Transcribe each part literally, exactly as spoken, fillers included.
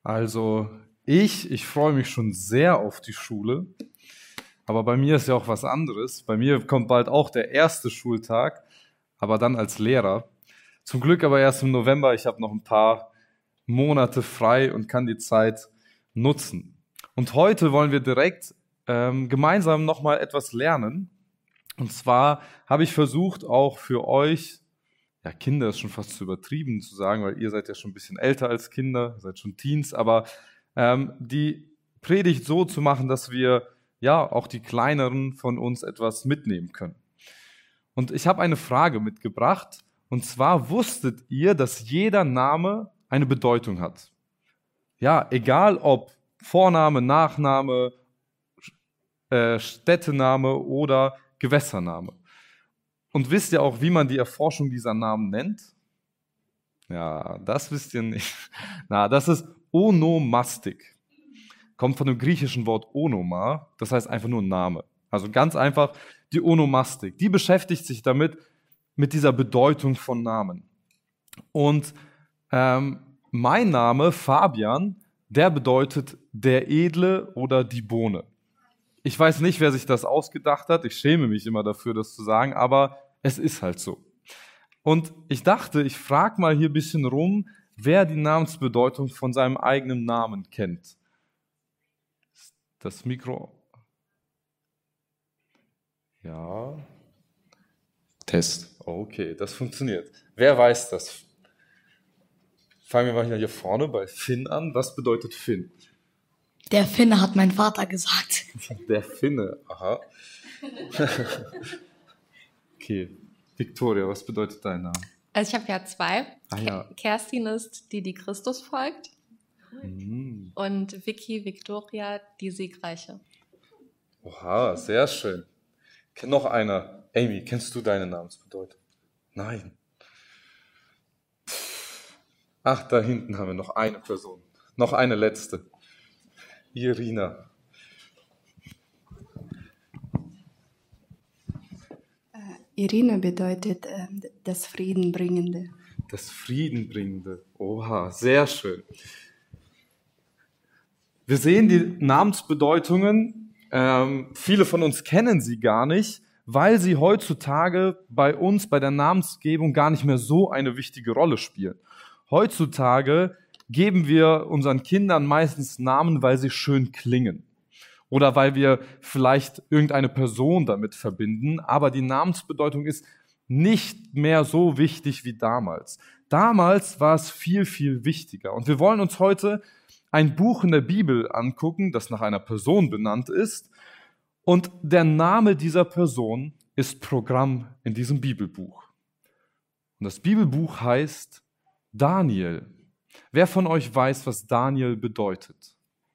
Also ich, ich freue mich schon sehr auf die Schule, aber bei mir ist ja auch was anderes. Bei mir kommt bald auch der erste Schultag, aber dann als Lehrer. Zum Glück aber erst im November. Ich habe noch ein paar Monate frei und kann die Zeit nutzen. Und heute wollen wir direkt ähm, gemeinsam nochmal etwas lernen. Und zwar habe ich versucht, auch für euch, ja, Kinder ist schon fast zu übertrieben zu sagen, weil ihr seid ja schon ein bisschen älter als Kinder, seid schon Teens, aber ähm, die Predigt so zu machen, dass wir ja auch die Kleineren von uns etwas mitnehmen können. Und ich habe eine Frage mitgebracht, und zwar wusstet ihr, dass jeder Name eine Bedeutung hat? Ja, egal ob Vorname, Nachname, äh, Städtename oder Gewässername. Und wisst ihr auch, wie man die Erforschung dieser Namen nennt? Ja, das wisst ihr nicht. Na, das ist Onomastik. Kommt von dem griechischen Wort Onoma, das heißt einfach nur Name. Also ganz einfach die Onomastik. Die beschäftigt sich damit, mit dieser Bedeutung von Namen. Und ähm, mein Name, Fabian, der bedeutet der Edle oder die Bohne. Ich weiß nicht, wer sich das ausgedacht hat. Ich schäme mich immer dafür, das zu sagen, aber es ist halt so. Und ich dachte, ich frage mal hier ein bisschen rum, wer die Namensbedeutung von seinem eigenen Namen kennt. Das Mikro. Ja. Test. Okay, das funktioniert. Wer weiß das? Fangen wir mal hier vorne bei Finn an. Was bedeutet Finn? Der Finne, hat mein Vater gesagt. Der Finne, aha. Okay, Victoria, was bedeutet dein Name? Also ich habe ja zwei. Ah, ja. Kerstin ist die, die Christus folgt. Mhm. Und Vicky, Victoria, die Siegreiche. Oha, sehr schön. Kennt noch einer? Amy, kennst du deine Namensbedeutung? Nein. Ach, da hinten haben wir noch eine Person. Noch eine letzte. Irina. Äh, Irina bedeutet äh, das Friedenbringende. Das Friedenbringende. Oha, sehr schön. Wir sehen die Namensbedeutungen. Ähm, viele von uns kennen sie gar nicht, weil sie heutzutage bei uns, bei der Namensgebung gar nicht mehr so eine wichtige Rolle spielen. Heutzutage geben wir unseren Kindern meistens Namen, weil sie schön klingen oder weil wir vielleicht irgendeine Person damit verbinden, aber die Namensbedeutung ist nicht mehr so wichtig wie damals. Damals war es viel, viel wichtiger. Und wir wollen uns heute ein Buch in der Bibel angucken, das nach einer Person benannt ist. Und der Name dieser Person ist Programm in diesem Bibelbuch. Und das Bibelbuch heißt Daniel. Wer von euch weiß, was Daniel bedeutet?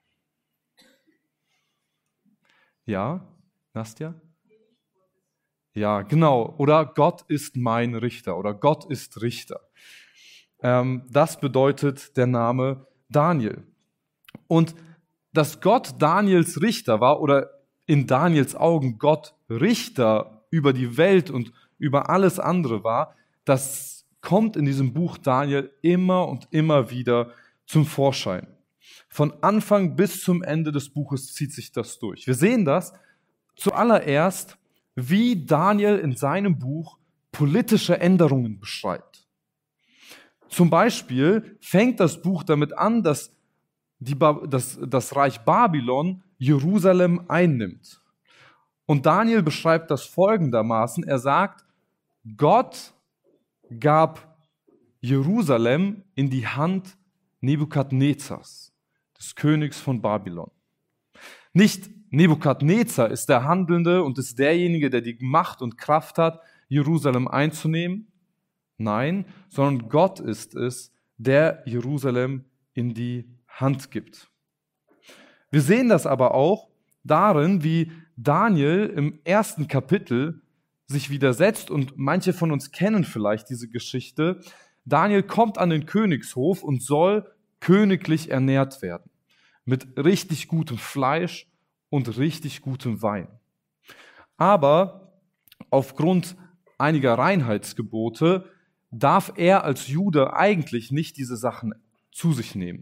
Ja, Nastja? Ja, genau. Oder Gott ist mein Richter oder Gott ist Richter. Ähm, das bedeutet der Name Daniel. Und dass Gott Daniels Richter war oder in Daniels Augen Gott Richter über die Welt und über alles andere war, das kommt in diesem Buch Daniel immer und immer wieder zum Vorschein. Von Anfang bis zum Ende des Buches zieht sich das durch. Wir sehen das zuallererst, wie Daniel in seinem Buch politische Änderungen beschreibt. Zum Beispiel fängt das Buch damit an, dass die ba- das, das Reich Babylon Jerusalem einnimmt. Und Daniel beschreibt das folgendermaßen. Er sagt, Gott gab Jerusalem in die Hand Nebukadnezars, des Königs von Babylon. Nicht Nebukadnezar ist der Handelnde und ist derjenige, der die Macht und Kraft hat, Jerusalem einzunehmen. Nein, sondern Gott ist es, der Jerusalem in die Hand gibt. Wir sehen das aber auch darin, wie Daniel im ersten Kapitel sich widersetzt, und manche von uns kennen vielleicht diese Geschichte. Daniel kommt an den Königshof und soll königlich ernährt werden. Mit richtig gutem Fleisch und richtig gutem Wein. Aber aufgrund einiger Reinheitsgebote darf er als Jude eigentlich nicht diese Sachen zu sich nehmen.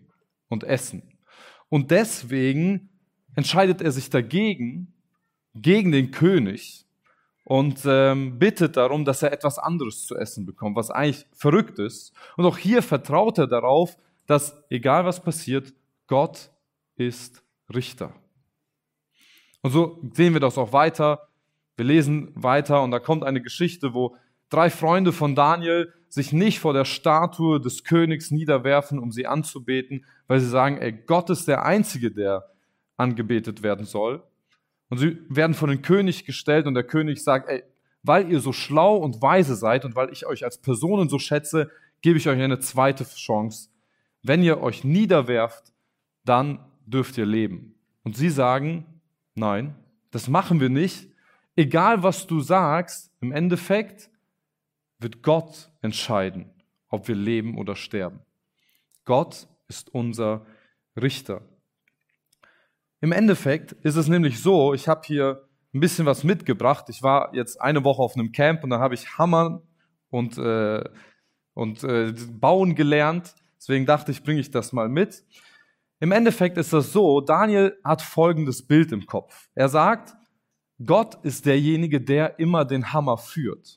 und essen. Und deswegen entscheidet er sich dagegen, gegen den König und ähm, bittet darum, dass er etwas anderes zu essen bekommt, was eigentlich verrückt ist. Und auch hier vertraut er darauf, dass egal was passiert, Gott ist Richter. Und so sehen wir das auch weiter. Wir lesen weiter und da kommt eine Geschichte, wo drei Freunde von Daniel sich nicht vor der Statue des Königs niederwerfen, um sie anzubeten, weil sie sagen, ey, Gott ist der Einzige, der angebetet werden soll. Und sie werden vor den König gestellt und der König sagt, ey, weil ihr so schlau und weise seid und weil ich euch als Personen so schätze, gebe ich euch eine zweite Chance. Wenn ihr euch niederwerft, dann dürft ihr leben. Und sie sagen, nein, das machen wir nicht. Egal, was du sagst, im Endeffekt wird Gott entscheiden, ob wir leben oder sterben. Gott ist unser Richter. Im Endeffekt ist es nämlich so, ich habe hier ein bisschen was mitgebracht. Ich war jetzt eine Woche auf einem Camp und da habe ich Hammern und, äh, und äh, Bauen gelernt. Deswegen dachte ich, bringe ich das mal mit. Im Endeffekt ist das so, Daniel hat folgendes Bild im Kopf. Er sagt, Gott ist derjenige, der immer den Hammer führt.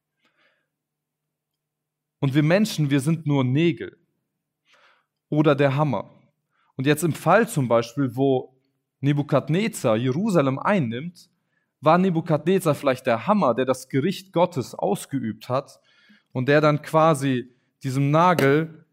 Und wir Menschen, wir sind nur Nägel oder der Hammer. Und jetzt im Fall zum Beispiel, wo Nebukadnezar Jerusalem einnimmt, war Nebukadnezar vielleicht der Hammer, der das Gericht Gottes ausgeübt hat und der dann quasi diesem Nagel,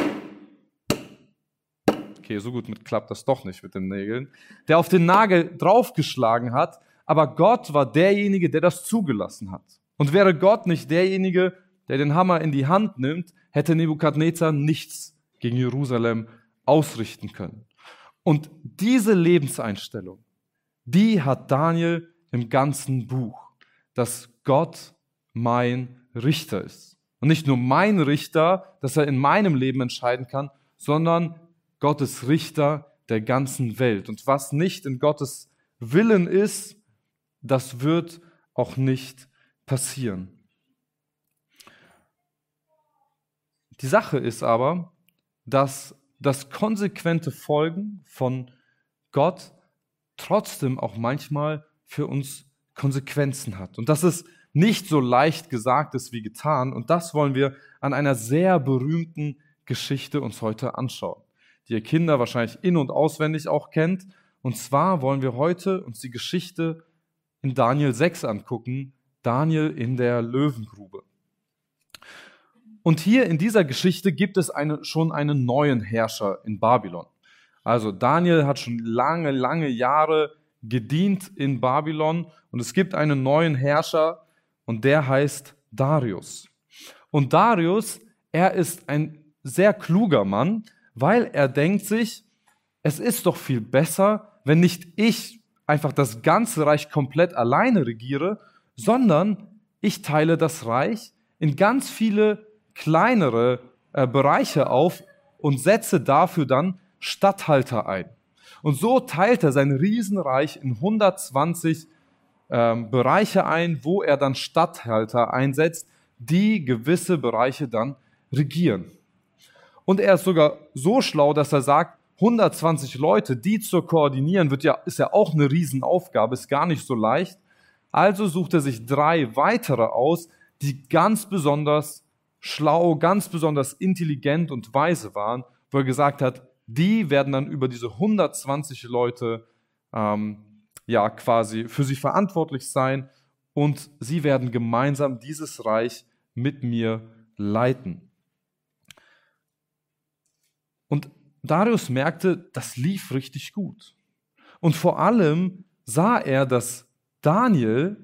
okay, so gut mit klappt das doch nicht mit den Nägeln, der auf den Nagel draufgeschlagen hat, aber Gott war derjenige, der das zugelassen hat. Und wäre Gott nicht derjenige, der den Hammer in die Hand nimmt, hätte Nebukadnezar nichts gegen Jerusalem ausrichten können. Und diese Lebenseinstellung, die hat Daniel im ganzen Buch, dass Gott mein Richter ist. Und nicht nur mein Richter, dass er in meinem Leben entscheiden kann, sondern Gott ist Richter der ganzen Welt. Und was nicht in Gottes Willen ist, das wird auch nicht passieren. Die Sache ist aber, dass das konsequente Folgen von Gott trotzdem auch manchmal für uns Konsequenzen hat. Und dass es nicht so leicht gesagt ist wie getan. Und das wollen wir an einer sehr berühmten Geschichte uns heute anschauen, die ihr Kinder wahrscheinlich in- und auswendig auch kennt. Und zwar wollen wir heute uns die Geschichte in Daniel sechs angucken, Daniel in der Löwengrube. Und hier in dieser Geschichte gibt es eine, schon einen neuen Herrscher in Babylon. Also Daniel hat schon lange, lange Jahre gedient in Babylon und es gibt einen neuen Herrscher und der heißt Darius. Und Darius, er ist ein sehr kluger Mann, weil er denkt sich, es ist doch viel besser, wenn nicht ich einfach das ganze Reich komplett alleine regiere, sondern ich teile das Reich in ganz viele kleinere äh, Bereiche auf und setze dafür dann Statthalter ein. Und so teilt er sein Riesenreich in hundertzwanzig ähm, Bereiche ein, wo er dann Statthalter einsetzt, die gewisse Bereiche dann regieren. Und er ist sogar so schlau, dass er sagt, hundertzwanzig Leute, die zu koordinieren, wird ja, ist ja auch eine Riesenaufgabe, ist gar nicht so leicht. Also sucht er sich drei weitere aus, die ganz besonders schlau, ganz besonders intelligent und weise waren, wo er gesagt hat, die werden dann über diese hundertzwanzig Leute ähm, ja quasi für sie verantwortlich sein und sie werden gemeinsam dieses Reich mit mir leiten. Und Darius merkte, das lief richtig gut. Und vor allem sah er, dass Daniel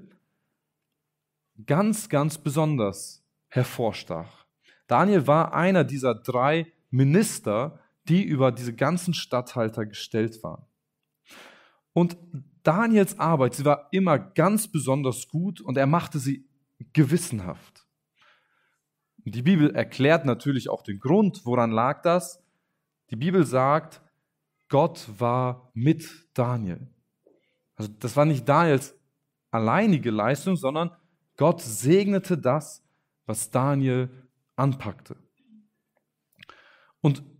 ganz, ganz besonders hervorstach. Daniel war einer dieser drei Minister, die über diese ganzen Statthalter gestellt waren. Und Daniels Arbeit, sie war immer ganz besonders gut und er machte sie gewissenhaft. Die Bibel erklärt natürlich auch den Grund, woran lag das. Die Bibel sagt, Gott war mit Daniel. Also das war nicht Daniels alleinige Leistung, sondern Gott segnete das, was Daniel anpackte. Und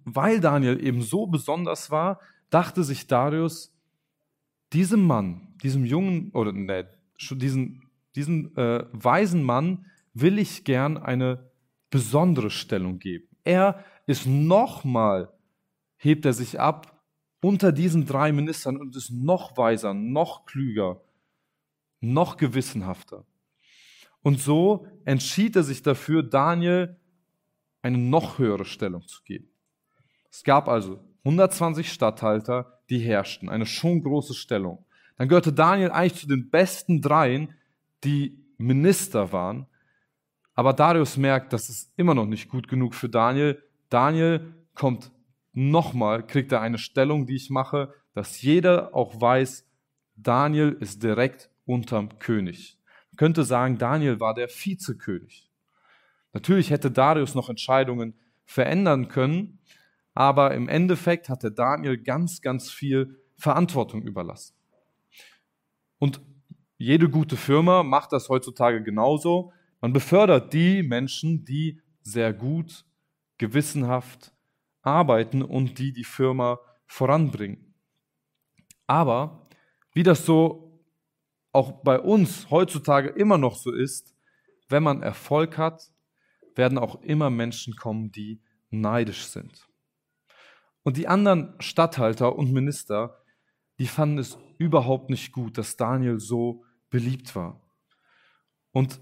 weil Daniel eben so besonders war, dachte sich Darius, diesem Mann, diesem jungen, oder ne, diesen, diesen äh, weisen Mann will ich gern eine besondere Stellung geben. Er ist nochmal, hebt er sich ab unter diesen drei Ministern und ist noch weiser, noch klüger, noch gewissenhafter. Und so entschied er sich dafür, Daniel eine noch höhere Stellung zu geben. Es gab also hundertzwanzig Statthalter, die herrschten, eine schon große Stellung. Dann gehörte Daniel eigentlich zu den besten dreien, die Minister waren. Aber Darius merkt, das ist immer noch nicht gut genug für Daniel. Daniel kommt nochmal, kriegt er eine Stellung, die ich mache, dass jeder auch weiß, Daniel ist direkt unterm König. Man könnte sagen, Daniel war der Vizekönig. Natürlich hätte Darius noch Entscheidungen verändern können, aber im Endeffekt hat der Daniel ganz, ganz viel Verantwortung überlassen. Und jede gute Firma macht das heutzutage genauso. Man befördert die Menschen, die sehr gut, gewissenhaft arbeiten und die die Firma voranbringen. Aber wie das so auch bei uns heutzutage immer noch so ist, wenn man Erfolg hat, werden auch immer Menschen kommen, die neidisch sind. Und die anderen Statthalter und Minister, die fanden es überhaupt nicht gut, dass Daniel so beliebt war. Und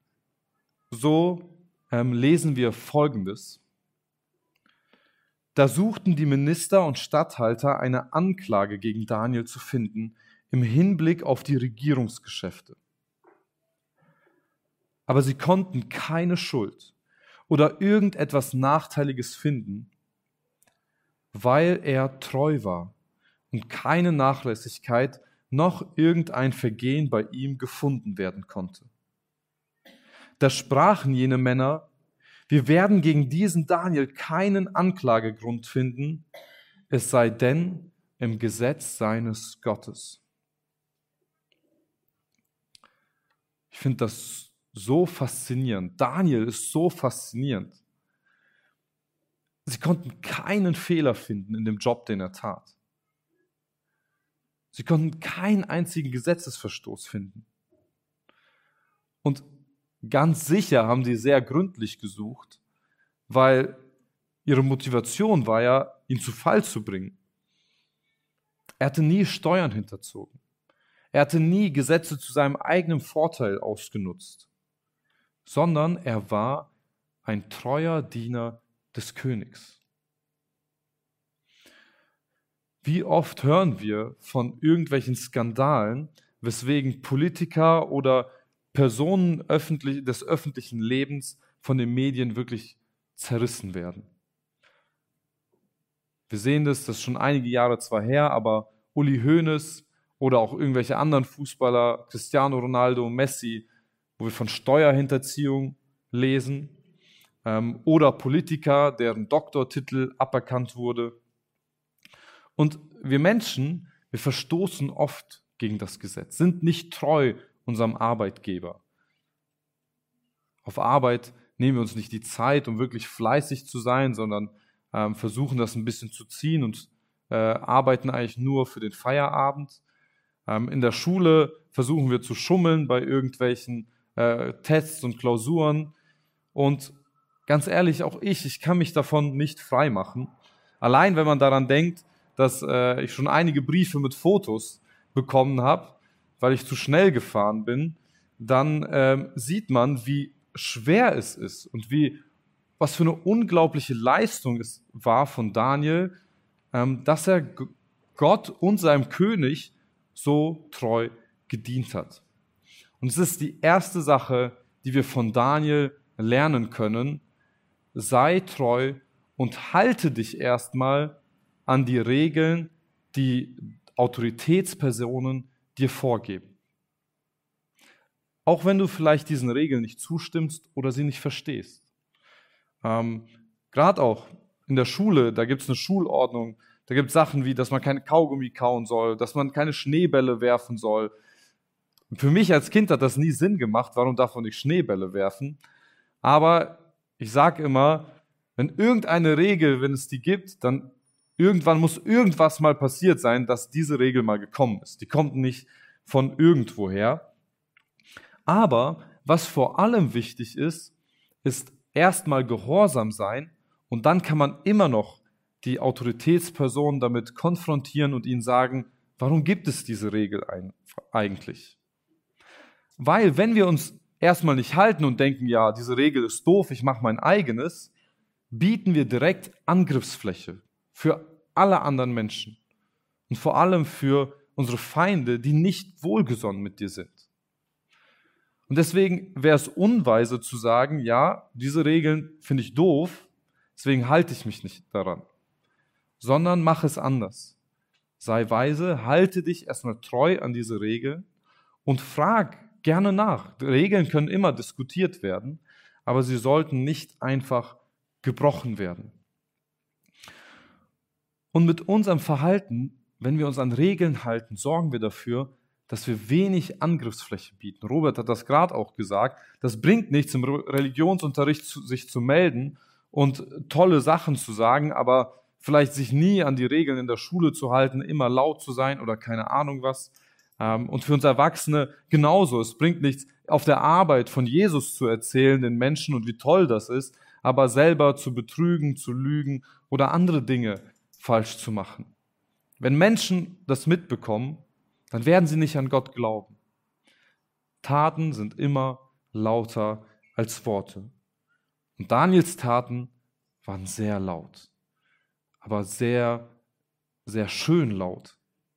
so ähm, lesen wir Folgendes. Da suchten die Minister und Statthalter eine Anklage gegen Daniel zu finden im Hinblick auf die Regierungsgeschäfte. Aber sie konnten keine Schuld oder irgendetwas Nachteiliges finden, weil er treu war und keine Nachlässigkeit noch irgendein Vergehen bei ihm gefunden werden konnte. Da sprachen jene Männer, wir werden gegen diesen Daniel keinen Anklagegrund finden, es sei denn im Gesetz seines Gottes. Ich finde das so faszinierend. Daniel ist so faszinierend. Sie konnten keinen Fehler finden in dem Job, den er tat. Sie konnten keinen einzigen Gesetzesverstoß finden. Und ganz sicher haben sie sehr gründlich gesucht, weil ihre Motivation war ja, ihn zu Fall zu bringen. Er hatte nie Steuern hinterzogen. Er hatte nie Gesetze zu seinem eigenen Vorteil ausgenutzt, sondern er war ein treuer Diener des Königs. Wie oft hören wir von irgendwelchen Skandalen, weswegen Politiker oder Personen öffentlich, des öffentlichen Lebens von den Medien wirklich zerrissen werden. Wir sehen das, das ist schon einige Jahre zwar her, aber Uli Hoeneß oder auch irgendwelche anderen Fußballer, Cristiano Ronaldo, Messi, wo wir von Steuerhinterziehung lesen, ähm, oder Politiker, deren Doktortitel aberkannt wurde. Und wir Menschen, wir verstoßen oft gegen das Gesetz, sind nicht treu unserem Arbeitgeber. Auf Arbeit nehmen wir uns nicht die Zeit, um wirklich fleißig zu sein, sondern ähm, versuchen das ein bisschen zu ziehen und äh, arbeiten eigentlich nur für den Feierabend. Ähm, in der Schule versuchen wir zu schummeln bei irgendwelchen äh, Tests und Klausuren. Und ganz ehrlich, auch ich, ich kann mich davon nicht frei machen. Allein wenn man daran denkt, dass äh, ich schon einige Briefe mit Fotos bekommen habe, weil ich zu schnell gefahren bin, dann ähm, sieht man, wie schwer es ist und wie, was für eine unglaubliche Leistung es war von Daniel, ähm, dass er G- Gott und seinem König so treu gedient hat. Und es ist die erste Sache, die wir von Daniel lernen können. Sei treu und halte dich erstmal an die Regeln, die Autoritätspersonen dir vorgeben. Auch wenn du vielleicht diesen Regeln nicht zustimmst oder sie nicht verstehst. Ähm, Gerade auch in der Schule, da gibt es eine Schulordnung, da gibt es Sachen wie, dass man keine Kaugummi kauen soll, dass man keine Schneebälle werfen soll. Für mich als Kind hat das nie Sinn gemacht, warum darf man nicht Schneebälle werfen? Aber ich sage immer, Wenn irgendeine Regel, wenn es die gibt, dann irgendwann muss irgendwas mal passiert sein, dass diese Regel mal gekommen ist. Die kommt nicht von irgendwoher. Aber was vor allem wichtig ist, ist erstmal gehorsam sein und dann kann man immer noch die Autoritätsperson damit konfrontieren und ihnen sagen, warum gibt es diese Regel eigentlich? Weil wenn wir uns erstmal nicht halten und denken, ja, diese Regel ist doof, ich mache mein eigenes, bieten wir direkt Angriffsfläche für alle anderen Menschen und vor allem für unsere Feinde, die nicht wohlgesonnen mit dir sind. Und deswegen wäre es unweise zu sagen, ja, diese Regeln finde ich doof, deswegen halte ich mich nicht daran, sondern mach es anders. Sei weise, halte dich erstmal treu an diese Regeln und frag gerne nach. Die Regeln können immer diskutiert werden, aber sie sollten nicht einfach gebrochen werden. Und mit unserem Verhalten, wenn wir uns an Regeln halten, sorgen wir dafür, dass wir wenig Angriffsfläche bieten. Robert hat das gerade auch gesagt. Das bringt nichts, im Religionsunterricht zu, sich zu melden und tolle Sachen zu sagen, aber vielleicht sich nie an die Regeln in der Schule zu halten, immer laut zu sein oder keine Ahnung was. Und für uns Erwachsene genauso. Es bringt nichts, auf der Arbeit von Jesus zu erzählen den Menschen und wie toll das ist, aber selber zu betrügen, zu lügen oder andere Dinge falsch zu machen. Wenn Menschen das mitbekommen, dann werden sie nicht an Gott glauben. Taten sind immer lauter als Worte. Und Daniels Taten waren sehr laut, aber sehr, sehr schön laut.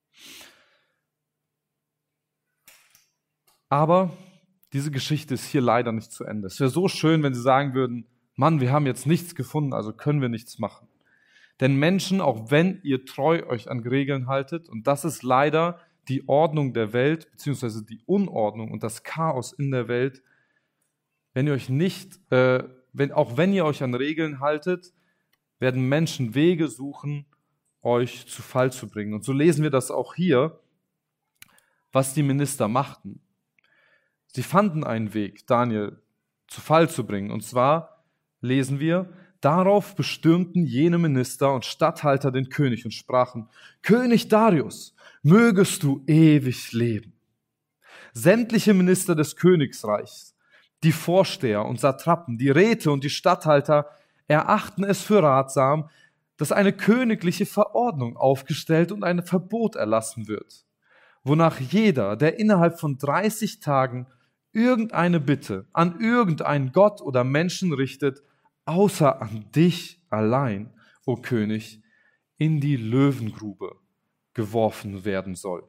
Aber diese Geschichte ist hier leider nicht zu Ende. Es wäre so schön, wenn sie sagen würden, Mann, wir haben jetzt nichts gefunden, also können wir nichts machen. Denn Menschen, auch wenn ihr treu euch an Regeln haltet, und das ist leider die Ordnung der Welt, beziehungsweise die Unordnung und das Chaos in der Welt, wenn ihr euch nicht, äh, wenn, auch wenn ihr euch an Regeln haltet, werden Menschen Wege suchen, euch zu Fall zu bringen. Und so lesen wir das auch hier, was die Minister machten. Sie fanden einen Weg, Daniel zu Fall zu bringen. Und zwar lesen wir, darauf bestürmten jene Minister und Statthalter den König und sprachen, König Darius, mögest du ewig leben. Sämtliche Minister des Königsreichs, die Vorsteher und Satrapen, die Räte und die Statthalter erachten es für ratsam, dass eine königliche Verordnung aufgestellt und ein Verbot erlassen wird, wonach jeder, der innerhalb von dreißig Tagen irgendeine Bitte an irgendeinen Gott oder Menschen richtet, außer an dich allein, o König, in die Löwengrube geworfen werden soll.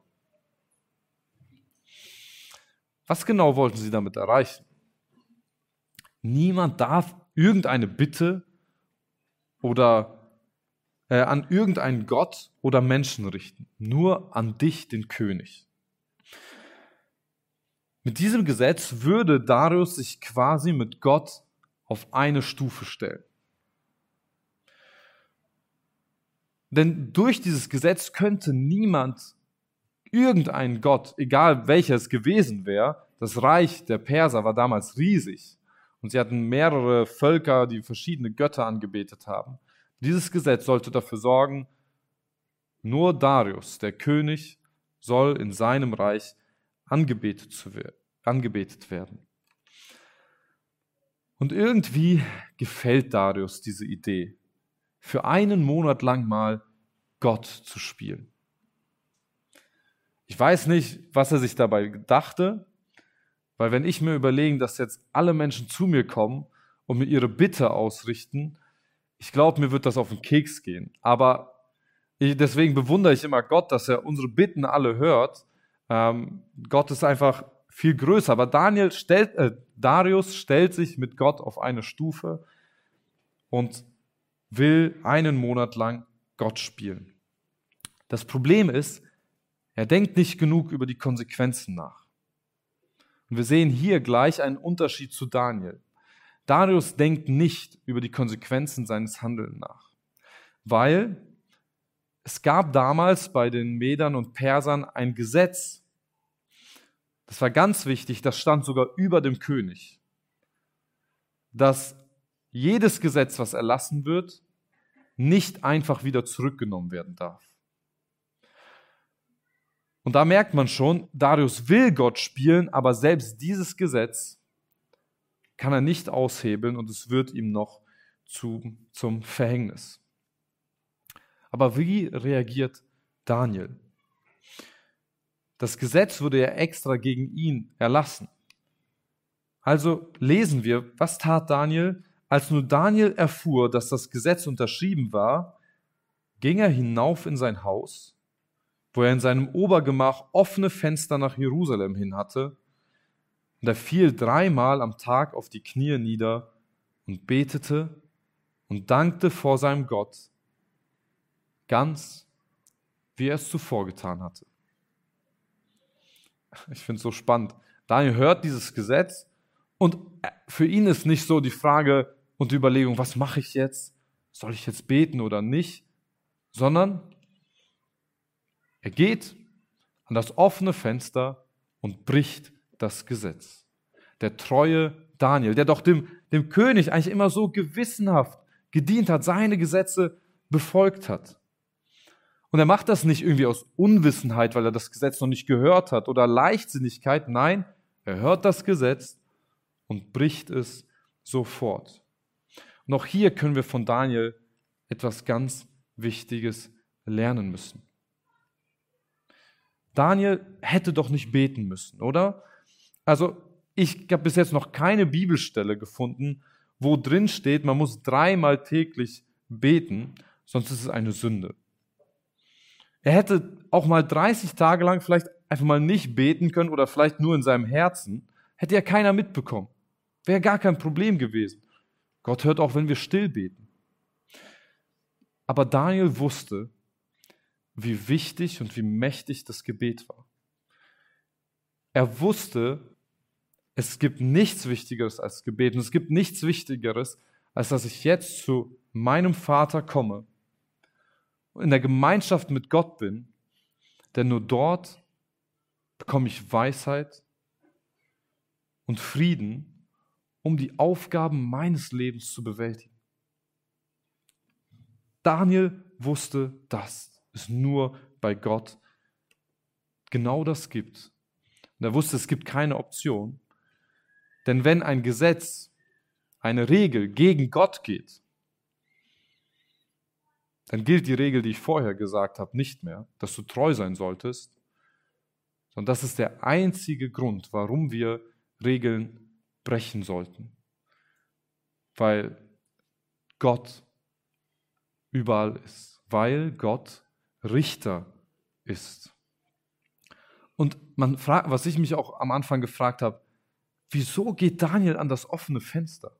Was genau wollten sie damit erreichen? Niemand darf irgendeine Bitte oder äh, an irgendeinen Gott oder Menschen richten, nur an dich, den König. Mit diesem Gesetz würde Darius sich quasi mit Gott auf eine Stufe stellen. Denn durch dieses Gesetz könnte niemand irgendeinen Gott, egal welcher es gewesen wäre, das Reich der Perser war damals riesig und sie hatten mehrere Völker, die verschiedene Götter angebetet haben. Dieses Gesetz sollte dafür sorgen, nur Darius, der König, soll in seinem Reich angebetet, zu werden, angebetet werden. Und irgendwie gefällt Darius diese Idee, für einen Monat lang mal Gott zu spielen. Ich weiß nicht, was er sich dabei dachte, weil wenn ich mir überlege, dass jetzt alle Menschen zu mir kommen und mir ihre Bitte ausrichten, ich glaube, mir wird das auf den Keks gehen. Aber ich, deswegen bewundere ich immer Gott, dass er unsere Bitten alle hört. Ähm, Gott ist einfach viel größer. Aber Daniel stellt, äh, Darius stellt sich mit Gott auf eine Stufe und will einen Monat lang Gott spielen. Das Problem ist, er denkt nicht genug über die Konsequenzen nach. Und wir sehen hier gleich einen Unterschied zu Daniel. Darius denkt nicht über die Konsequenzen seines Handelns nach, weil es gab damals bei den Medern und Persern ein Gesetz, das war ganz wichtig, das stand sogar über dem König, dass jedes Gesetz, was erlassen wird, nicht einfach wieder zurückgenommen werden darf. Und da merkt man schon, Darius will Gott spielen, aber selbst dieses Gesetz kann er nicht aushebeln und es wird ihm noch zu, zum Verhängnis. Aber wie reagiert Daniel? Das Gesetz wurde ja extra gegen ihn erlassen. Also lesen wir, was tat Daniel? Als nur Daniel erfuhr, dass das Gesetz unterschrieben war, ging er hinauf in sein Haus, wo er in seinem Obergemach offene Fenster nach Jerusalem hin hatte, und er fiel dreimal am Tag auf die Knie nieder und betete und dankte vor seinem Gott, ganz wie er es zuvor getan hatte. Ich finde es so spannend. Daniel hört dieses Gesetz und für ihn ist nicht so die Frage und die Überlegung, was mache ich jetzt? Soll ich jetzt beten oder nicht? Sondern er geht an das offene Fenster und bricht das Gesetz. Der treue Daniel, der doch dem, dem König eigentlich immer so gewissenhaft gedient hat, seine Gesetze befolgt hat. Und er macht das nicht irgendwie aus Unwissenheit, weil er das Gesetz noch nicht gehört hat oder Leichtsinnigkeit. Nein, er hört das Gesetz und bricht es sofort. Und auch hier können wir von Daniel etwas ganz Wichtiges lernen müssen. Daniel hätte doch nicht beten müssen, oder? Also ich habe bis jetzt noch keine Bibelstelle gefunden, wo drin steht, man muss dreimal täglich beten, sonst ist es eine Sünde. Er hätte auch mal dreißig Tage lang vielleicht einfach mal nicht beten können oder vielleicht nur in seinem Herzen, hätte ja keiner mitbekommen. Wäre gar kein Problem gewesen. Gott hört auch, wenn wir still beten. Aber Daniel wusste, wie wichtig und wie mächtig das Gebet war. Er wusste, es gibt nichts Wichtigeres als Gebet und es gibt nichts Wichtigeres, als dass ich jetzt zu meinem Vater komme und in der Gemeinschaft mit Gott bin, denn nur dort bekomme ich Weisheit und Frieden, um die Aufgaben meines Lebens zu bewältigen. Daniel wusste, dass es nur bei Gott genau das gibt. Und er wusste, es gibt keine Option. Denn wenn ein Gesetz, eine Regel gegen Gott geht, dann gilt die Regel, die ich vorher gesagt habe, nicht mehr, dass du treu sein solltest, sondern das ist der einzige Grund, warum wir Regeln brechen sollten. Weil Gott überall ist, weil Gott Richter ist. Und man fragt, was ich mich auch am Anfang gefragt habe, wieso geht Daniel an das offene Fenster?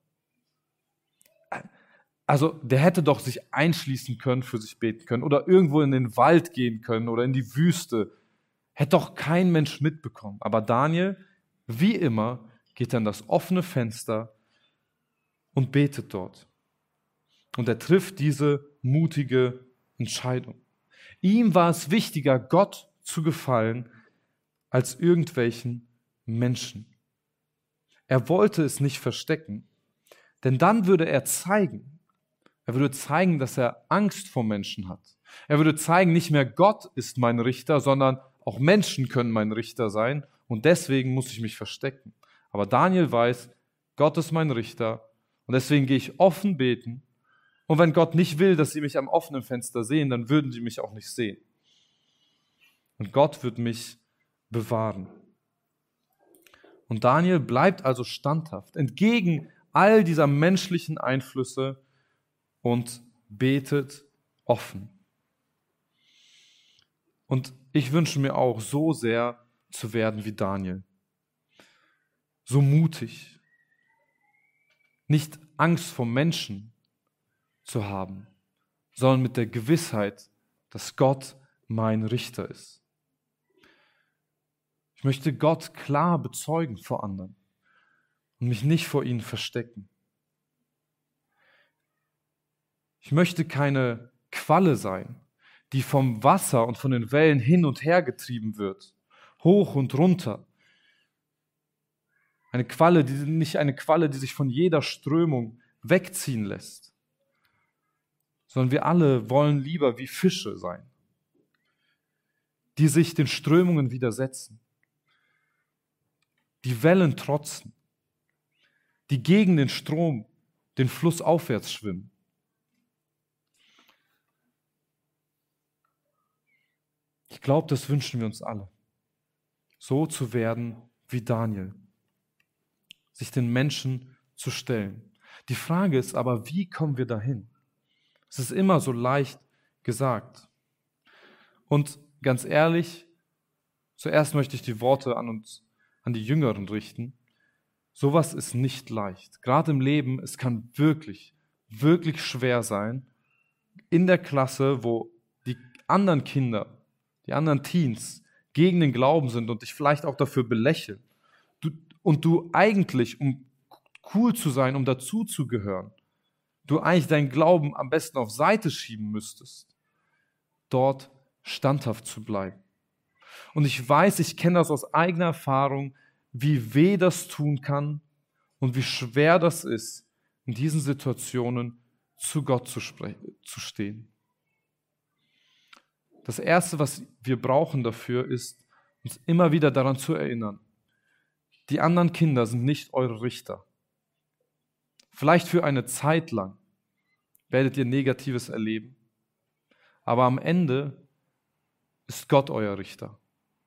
Also der hätte doch sich einschließen können, für sich beten können oder irgendwo in den Wald gehen können oder in die Wüste. Hätte doch kein Mensch mitbekommen. Aber Daniel, wie immer, geht an das offene Fenster und betet dort. Und er trifft diese mutige Entscheidung. Ihm war es wichtiger, Gott zu gefallen, als irgendwelchen Menschen. Er wollte es nicht verstecken, denn dann würde er zeigen, er würde zeigen, dass er Angst vor Menschen hat. Er würde zeigen, nicht mehr Gott ist mein Richter, sondern auch Menschen können mein Richter sein und deswegen muss ich mich verstecken. Aber Daniel weiß, Gott ist mein Richter und deswegen gehe ich offen beten. Und wenn Gott nicht will, dass sie mich am offenen Fenster sehen, dann würden sie mich auch nicht sehen. Und Gott wird mich bewahren. Und Daniel bleibt also standhaft, entgegen all dieser menschlichen Einflüsse und betet offen. Und ich wünsche mir auch so sehr zu werden wie Daniel. So mutig. Nicht Angst vor Menschen zu haben, sondern mit der Gewissheit, dass Gott mein Richter ist. Ich möchte Gott klar bezeugen vor anderen und mich nicht vor ihnen verstecken. Ich möchte keine Qualle sein, die vom Wasser und von den Wellen hin und her getrieben wird, hoch und runter. Eine Qualle, die nicht eine Qualle, die sich von jeder Strömung wegziehen lässt, sondern wir alle wollen lieber wie Fische sein, die sich den Strömungen widersetzen, die Wellen trotzen, die gegen den Strom, den Fluss aufwärts schwimmen. Ich glaube, das wünschen wir uns alle, so zu werden wie Daniel, sich den Menschen zu stellen. Die Frage ist aber, wie kommen wir dahin? Es ist immer so leicht gesagt. Und ganz ehrlich, zuerst möchte ich die Worte an uns, an die Jüngeren richten. Sowas ist nicht leicht. Gerade im Leben, es kann wirklich, wirklich schwer sein, in der Klasse, wo die anderen Kinder, die anderen Teens gegen den Glauben sind und dich vielleicht auch dafür belächeln. Du, und du eigentlich, um cool zu sein, um dazuzugehören, du eigentlich deinen Glauben am besten auf Seite schieben müsstest, dort standhaft zu bleiben. Und ich weiß, ich kenne das aus eigener Erfahrung, wie weh das tun kann und wie schwer das ist, in diesen Situationen zu Gott zu, spre- zu stehen. Das Erste, was wir brauchen dafür, ist, uns immer wieder daran zu erinnern, die anderen Kinder sind nicht eure Richter. Vielleicht für eine Zeit lang werdet ihr Negatives erleben, aber am Ende ist Gott euer Richter.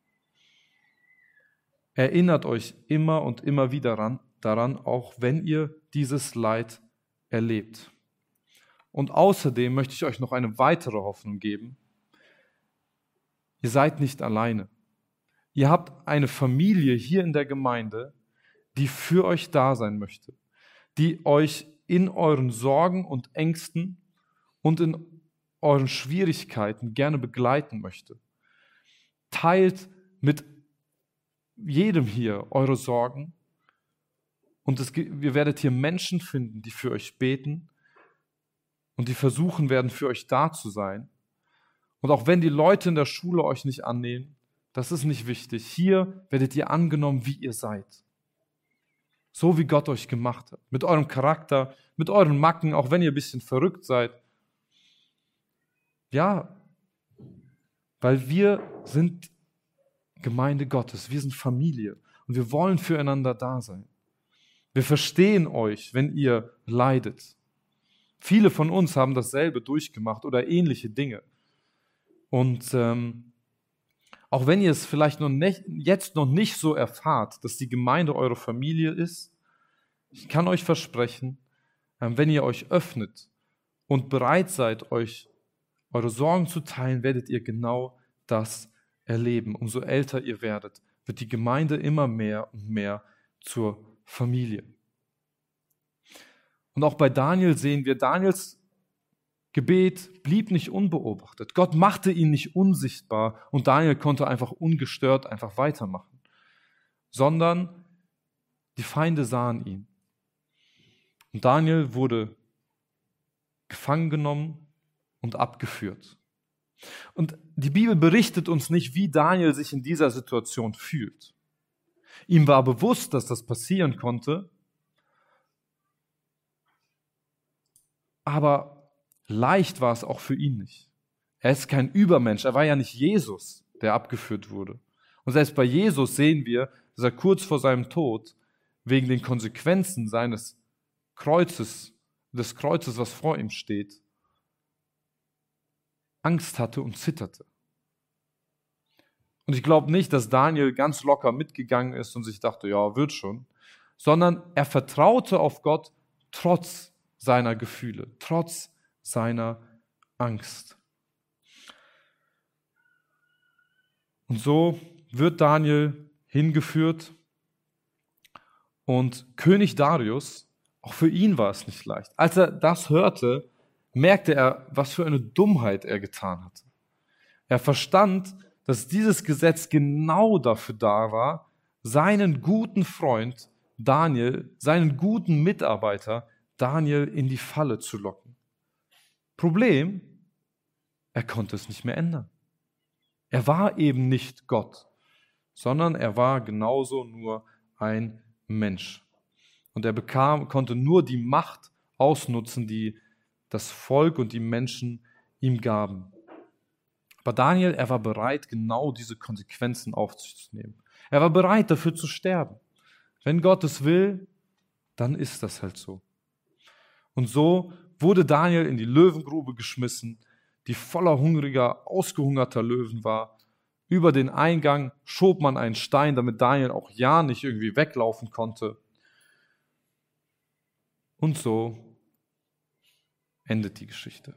Erinnert euch immer und immer wieder daran, daran, auch wenn ihr dieses Leid erlebt. Und außerdem möchte ich euch noch eine weitere Hoffnung geben. Ihr seid nicht alleine. Ihr habt eine Familie hier in der Gemeinde, die für euch da sein möchte, die euch in euren Sorgen und Ängsten und in euren Schwierigkeiten gerne begleiten möchte. Teilt mit jedem hier eure Sorgen und es, ihr werdet hier Menschen finden, die für euch beten und die versuchen werden, für euch da zu sein. Und auch wenn die Leute in der Schule euch nicht annehmen, das ist nicht wichtig. Hier werdet ihr angenommen, wie ihr seid. So wie Gott euch gemacht hat. Mit eurem Charakter, mit euren Macken, auch wenn ihr ein bisschen verrückt seid. Ja, weil wir sind Gemeinde Gottes, wir sind Familie und wir wollen füreinander da sein. Wir verstehen euch, wenn ihr leidet. Viele von uns haben dasselbe durchgemacht oder ähnliche Dinge. Und ähm, auch wenn ihr es vielleicht noch nicht, jetzt noch nicht so erfahrt, dass die Gemeinde eure Familie ist, ich kann euch versprechen, ähm, wenn ihr euch öffnet und bereit seid, euch eure Sorgen zu teilen, werdet ihr genau das erleben. Umso älter ihr werdet, wird die Gemeinde immer mehr und mehr zur Familie. Und auch bei Daniel sehen wir, Daniels Gebet blieb nicht unbeobachtet. Gott machte ihn nicht unsichtbar und Daniel konnte einfach ungestört einfach weitermachen, sondern die Feinde sahen ihn. Und Daniel wurde gefangen genommen und abgeführt. Und die Bibel berichtet uns nicht, wie Daniel sich in dieser Situation fühlt. Ihm war bewusst, dass das passieren konnte, aber leicht war es auch für ihn nicht. Er ist kein Übermensch, er war ja nicht Jesus, der abgeführt wurde. Und selbst bei Jesus sehen wir, dass er kurz vor seinem Tod wegen den Konsequenzen seines Kreuzes, des Kreuzes, was vor ihm steht, Angst hatte und zitterte. Und ich glaube nicht, dass Daniel ganz locker mitgegangen ist und sich dachte, ja, wird schon, sondern er vertraute auf Gott trotz seiner Gefühle, trotz seiner Angst. Und so wird Daniel hingeführt und König Darius, auch für ihn war es nicht leicht. Als er das hörte, merkte er, was für eine Dummheit er getan hatte. Er verstand, dass dieses Gesetz genau dafür da war, seinen guten Freund Daniel, seinen guten Mitarbeiter Daniel in die Falle zu locken. Problem, er konnte es nicht mehr ändern. Er war eben nicht Gott, sondern er war genauso nur ein Mensch. Und er bekam, konnte nur die Macht ausnutzen, die das Volk und die Menschen ihm gaben. Aber Daniel, er war bereit, genau diese Konsequenzen auf sich zu nehmen. Er war bereit, dafür zu sterben. Wenn Gott es will, dann ist das halt so. Und so wurde Daniel in die Löwengrube geschmissen, die voller hungriger, ausgehungerter Löwen war. Über den Eingang schob man einen Stein, damit Daniel auch ja nicht irgendwie weglaufen konnte. Und so endet die Geschichte.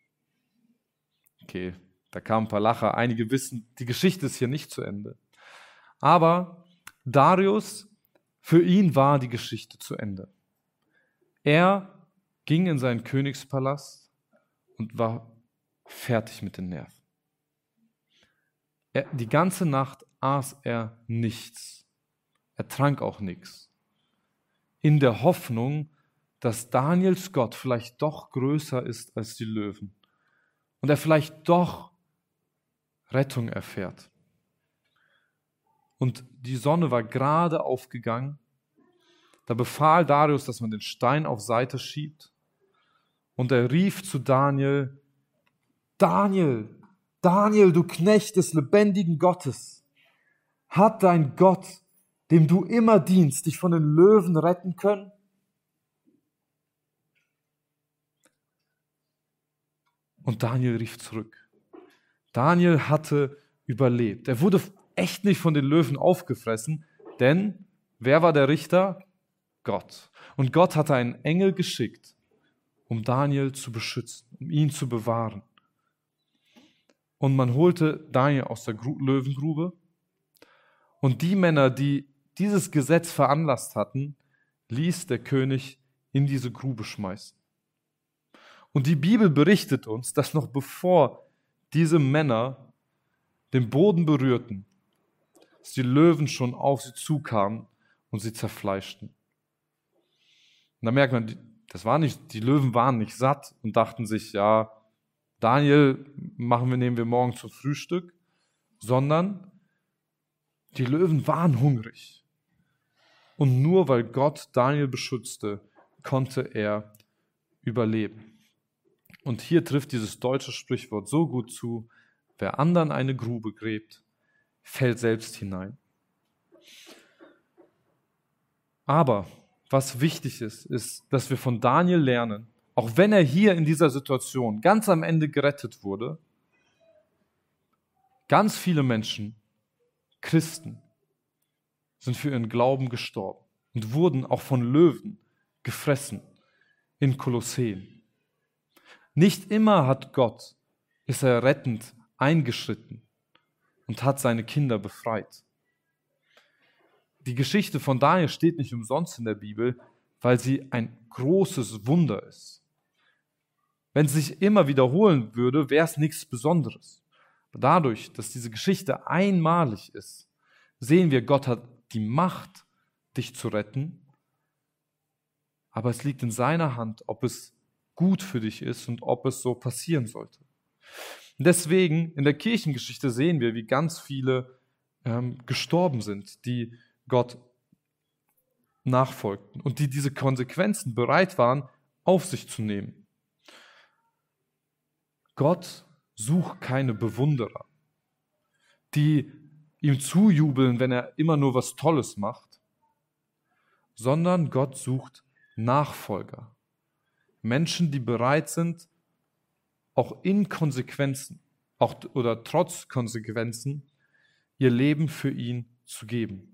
Okay, da kamen ein paar Lacher. Einige wissen, die Geschichte ist hier nicht zu Ende. Aber Darius, für ihn war die Geschichte zu Ende. Er ging in seinen Königspalast und war fertig mit den Nerven. Er, die ganze Nacht aß er nichts. Er trank auch nichts. In der Hoffnung, dass Daniels Gott vielleicht doch größer ist als die Löwen und er vielleicht doch Rettung erfährt. Und die Sonne war gerade aufgegangen. Da befahl Darius, dass man den Stein auf Seite schiebt. Und er rief zu Daniel: Daniel, Daniel, du Knecht des lebendigen Gottes, hat dein Gott, dem du immer dienst, dich von den Löwen retten können? Und Daniel rief zurück. Daniel hatte überlebt. Er wurde echt nicht von den Löwen aufgefressen, denn wer war der Richter? Gott. Und Gott hatte einen Engel geschickt, um Daniel zu beschützen, um ihn zu bewahren. Und man holte Daniel aus der Gru- Löwengrube. Und die Männer, die dieses Gesetz veranlasst hatten, ließ der König in diese Grube schmeißen. Und die Bibel berichtet uns, dass noch bevor diese Männer den Boden berührten, dass die Löwen schon auf sie zukamen und sie zerfleischten. Und da merkt man, das war nicht, die Löwen waren nicht satt und dachten sich, ja, Daniel machen wir, nehmen wir morgen zum Frühstück, sondern die Löwen waren hungrig. Und nur weil Gott Daniel beschützte, konnte er überleben. Und hier trifft dieses deutsche Sprichwort so gut zu: Wer anderen eine Grube gräbt, fällt selbst hinein. Aber was wichtig ist, ist, dass wir von Daniel lernen, auch wenn er hier in dieser Situation ganz am Ende gerettet wurde, ganz viele Menschen, Christen, sind für ihren Glauben gestorben und wurden auch von Löwen gefressen in Kolosseen. Nicht immer hat Gott, ist er rettend eingeschritten und hat seine Kinder befreit. Die Geschichte von Daniel steht nicht umsonst in der Bibel, weil sie ein großes Wunder ist. Wenn es sich immer wiederholen würde, wäre es nichts Besonderes. Aber dadurch, dass diese Geschichte einmalig ist, sehen wir, Gott hat die Macht, dich zu retten, aber es liegt in seiner Hand, ob es gut für dich ist und ob es so passieren sollte. Und deswegen, in der Kirchengeschichte sehen wir, wie ganz viele ähm, gestorben sind, die Gott nachfolgten und die diese Konsequenzen bereit waren, auf sich zu nehmen. Gott sucht keine Bewunderer, die ihm zujubeln, wenn er immer nur was Tolles macht, sondern Gott sucht Nachfolger. Menschen, die bereit sind, auch in Konsequenzen, auch, oder trotz Konsequenzen, ihr Leben für ihn zu geben.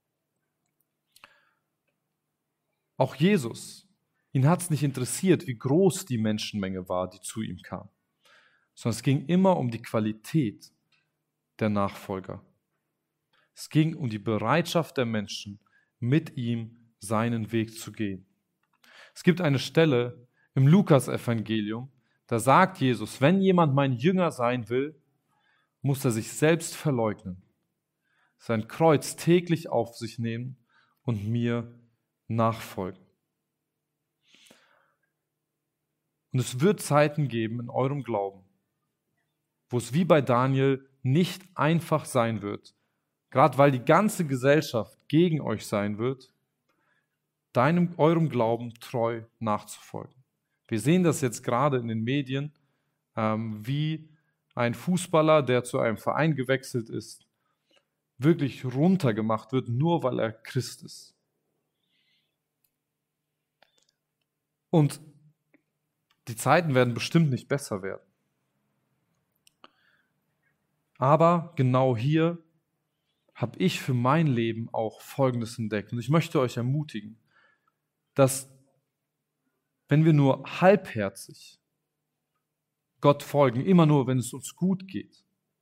Auch Jesus, ihn hat es nicht interessiert, wie groß die Menschenmenge war, die zu ihm kam, sondern es ging immer um die Qualität der Nachfolger. Es ging um die Bereitschaft der Menschen, mit ihm seinen Weg zu gehen. Es gibt eine Stelle im Lukas-Evangelium, da sagt Jesus, wenn jemand mein Jünger sein will, muss er sich selbst verleugnen, sein Kreuz täglich auf sich nehmen und mir nachfolgen. Und es wird Zeiten geben in eurem Glauben, wo es wie bei Daniel nicht einfach sein wird, gerade weil die ganze Gesellschaft gegen euch sein wird, deinem, eurem Glauben treu nachzufolgen. Wir sehen das jetzt gerade in den Medien, ähm, wie ein Fußballer, der zu einem Verein gewechselt ist, wirklich runtergemacht wird, nur weil er Christ ist. Und die Zeiten werden bestimmt nicht besser werden. Aber genau hier habe ich für mein Leben auch Folgendes entdeckt. Und ich möchte euch ermutigen, dass wenn wir nur halbherzig Gott folgen, immer nur, wenn es uns gut geht,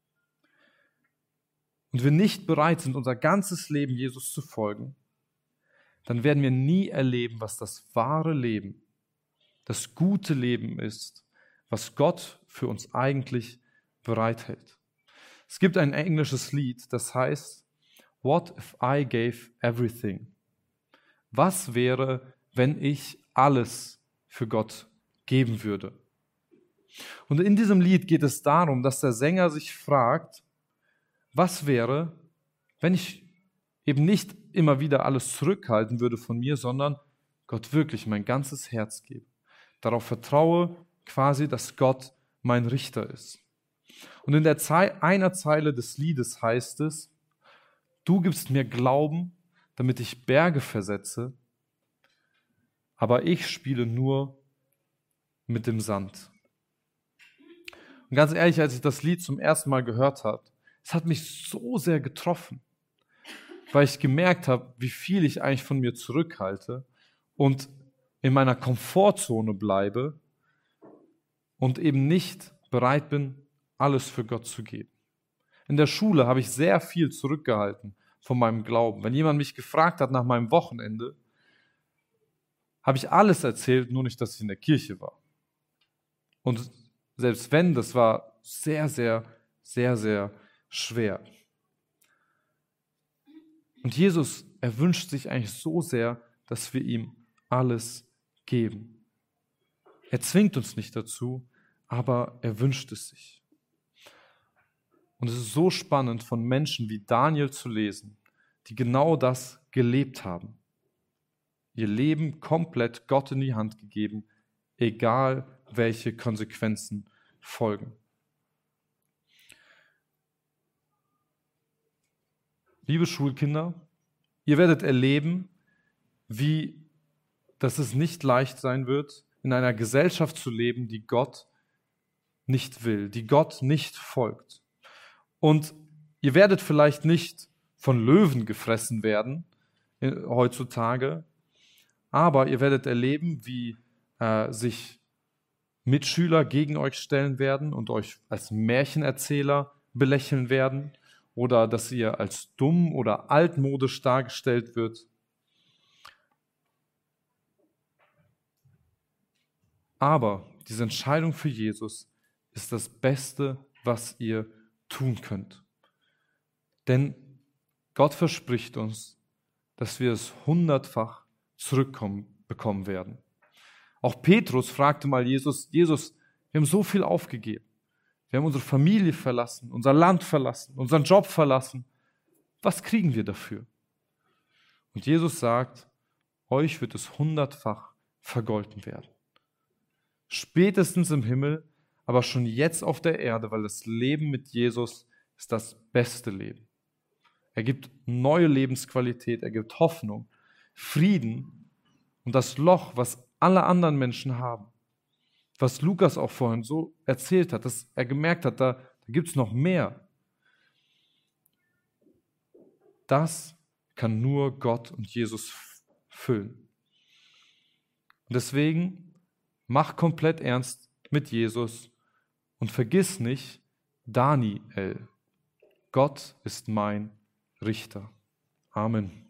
und wir nicht bereit sind, unser ganzes Leben Jesus zu folgen, dann werden wir nie erleben, was das wahre Leben, das gute Leben ist, was Gott für uns eigentlich bereithält. Es gibt ein englisches Lied, das heißt, What if I gave everything? Was wäre, wenn ich alles für Gott geben würde? Und in diesem Lied geht es darum, dass der Sänger sich fragt, was wäre, wenn ich eben nicht immer wieder alles zurückhalten würde von mir, sondern Gott wirklich mein ganzes Herz gebe. Darauf vertraue quasi, dass Gott mein Richter ist. Und in der Ze- einer Zeile des Liedes heißt es, du gibst mir Glauben, damit ich Berge versetze, aber ich spiele nur mit dem Sand. Und ganz ehrlich, als ich das Lied zum ersten Mal gehört habe, es hat mich so sehr getroffen, weil ich gemerkt habe, wie viel ich eigentlich von mir zurückhalte und in meiner Komfortzone bleibe und eben nicht bereit bin, alles für Gott zu geben. In der Schule habe ich sehr viel zurückgehalten von meinem Glauben. Wenn jemand mich gefragt hat nach meinem Wochenende, habe ich alles erzählt, nur nicht, dass ich in der Kirche war. Und selbst wenn, das war sehr, sehr, sehr, sehr schwer. Und Jesus, er wünscht sich eigentlich so sehr, dass wir ihm alles geben. Er zwingt uns nicht dazu, aber er wünscht es sich. Und es ist so spannend, von Menschen wie Daniel zu lesen, die genau das gelebt haben. Ihr Leben komplett Gott in die Hand gegeben, egal welche Konsequenzen folgen. Liebe Schulkinder, ihr werdet erleben, wie dass es nicht leicht sein wird, in einer Gesellschaft zu leben, die Gott nicht will, die Gott nicht folgt. Und ihr werdet vielleicht nicht von Löwen gefressen werden äh, heutzutage, aber ihr werdet erleben, wie äh, sich Mitschüler gegen euch stellen werden und euch als Märchenerzähler belächeln werden oder dass ihr als dumm oder altmodisch dargestellt wird. Aber diese Entscheidung für Jesus ist das Beste, was ihr tun könnt. Denn Gott verspricht uns, dass wir es hundertfach zurückkommen bekommen werden. Auch Petrus fragte mal Jesus, Jesus, wir haben so viel aufgegeben. Wir haben unsere Familie verlassen, unser Land verlassen, unseren Job verlassen. Was kriegen wir dafür? Und Jesus sagt, euch wird es hundertfach vergolten werden. Spätestens im Himmel, aber schon jetzt auf der Erde, weil das Leben mit Jesus ist das beste Leben. Er gibt neue Lebensqualität, er gibt Hoffnung, Frieden und das Loch, was alle anderen Menschen haben. Was Lukas auch vorhin so erzählt hat, dass er gemerkt hat, da, da gibt es noch mehr. Das kann nur Gott und Jesus füllen. Und deswegen mach komplett ernst mit Jesus und vergiss nicht Daniel. Gott ist mein Richter. Amen.